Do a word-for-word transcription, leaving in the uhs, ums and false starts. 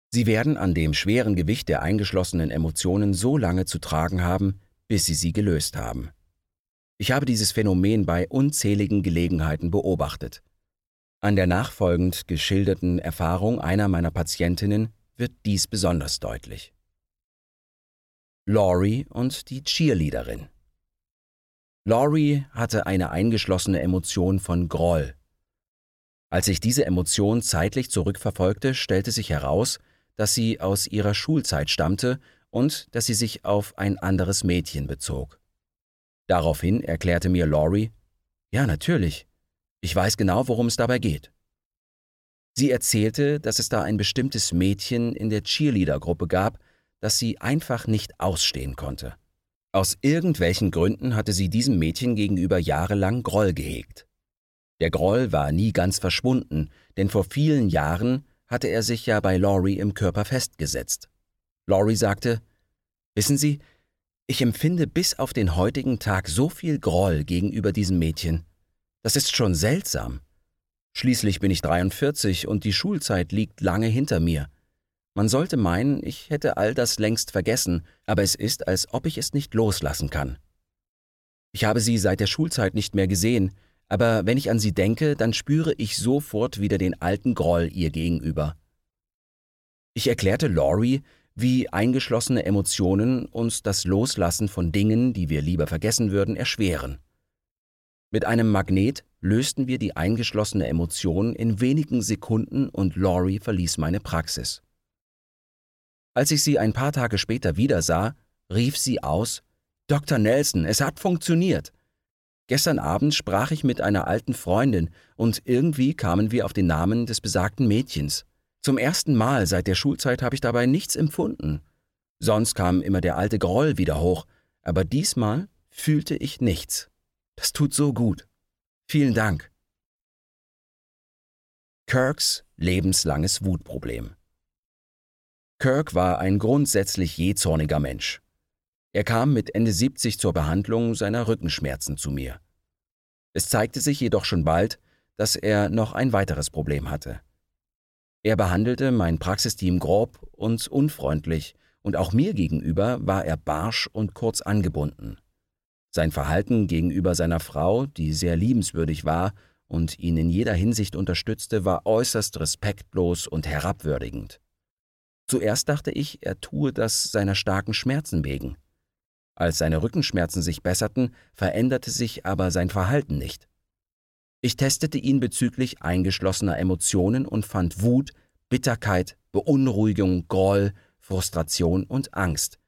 Sie werden an dem schweren Gewicht der eingeschlossenen Emotionen so lange zu tragen haben, bis Sie sie gelöst haben. Ich habe dieses Phänomen bei unzähligen Gelegenheiten beobachtet. An der nachfolgend geschilderten Erfahrung einer meiner Patientinnen wird dies besonders deutlich. Laurie und die Cheerleaderin. Laurie hatte eine eingeschlossene Emotion von Groll. Als ich diese Emotion zeitlich zurückverfolgte, stellte sich heraus, dass sie aus ihrer Schulzeit stammte und dass sie sich auf ein anderes Mädchen bezog. Daraufhin erklärte mir Laurie: »Ja, natürlich. Ich weiß genau, worum es dabei geht.« Sie erzählte, dass es da ein bestimmtes Mädchen in der Cheerleader-Gruppe gab, das sie einfach nicht ausstehen konnte. Aus irgendwelchen Gründen hatte sie diesem Mädchen gegenüber jahrelang Groll gehegt. Der Groll war nie ganz verschwunden, denn vor vielen Jahren hatte er sich ja bei Laurie im Körper festgesetzt. Laurie sagte: »Wissen Sie, ich empfinde bis auf den heutigen Tag so viel Groll gegenüber diesem Mädchen. Das ist schon seltsam. Schließlich bin ich dreiundvierzig und die Schulzeit liegt lange hinter mir. Man sollte meinen, ich hätte all das längst vergessen, aber es ist, als ob ich es nicht loslassen kann. Ich habe sie seit der Schulzeit nicht mehr gesehen, aber wenn ich an sie denke, dann spüre ich sofort wieder den alten Groll ihr gegenüber.« Ich erklärte Laurie, wie eingeschlossene Emotionen uns das Loslassen von Dingen, die wir lieber vergessen würden, erschweren. Mit einem Magnet lösten wir die eingeschlossene Emotion in wenigen Sekunden und Laurie verließ meine Praxis. Als ich sie ein paar Tage später wieder sah, rief sie aus: »Doktor Nelson, es hat funktioniert! Gestern Abend sprach ich mit einer alten Freundin und irgendwie kamen wir auf den Namen des besagten Mädchens. Zum ersten Mal seit der Schulzeit habe ich dabei nichts empfunden. Sonst kam immer der alte Groll wieder hoch, aber diesmal fühlte ich nichts. Das tut so gut. Vielen Dank.« Kirks lebenslanges Wutproblem. Kirk war ein grundsätzlich jähzorniger Mensch. Er kam mit Ende siebzig zur Behandlung seiner Rückenschmerzen zu mir. Es zeigte sich jedoch schon bald, dass er noch ein weiteres Problem hatte. Er behandelte mein Praxisteam grob und unfreundlich und auch mir gegenüber war er barsch und kurz angebunden. Sein Verhalten gegenüber seiner Frau, die sehr liebenswürdig war und ihn in jeder Hinsicht unterstützte, war äußerst respektlos und herabwürdigend. Zuerst dachte ich, er tue das seiner starken Schmerzen wegen. Als seine Rückenschmerzen sich besserten, veränderte sich aber sein Verhalten nicht. Ich testete ihn bezüglich eingeschlossener Emotionen und fand Wut, Bitterkeit, Beunruhigung, Groll, Frustration und Angst,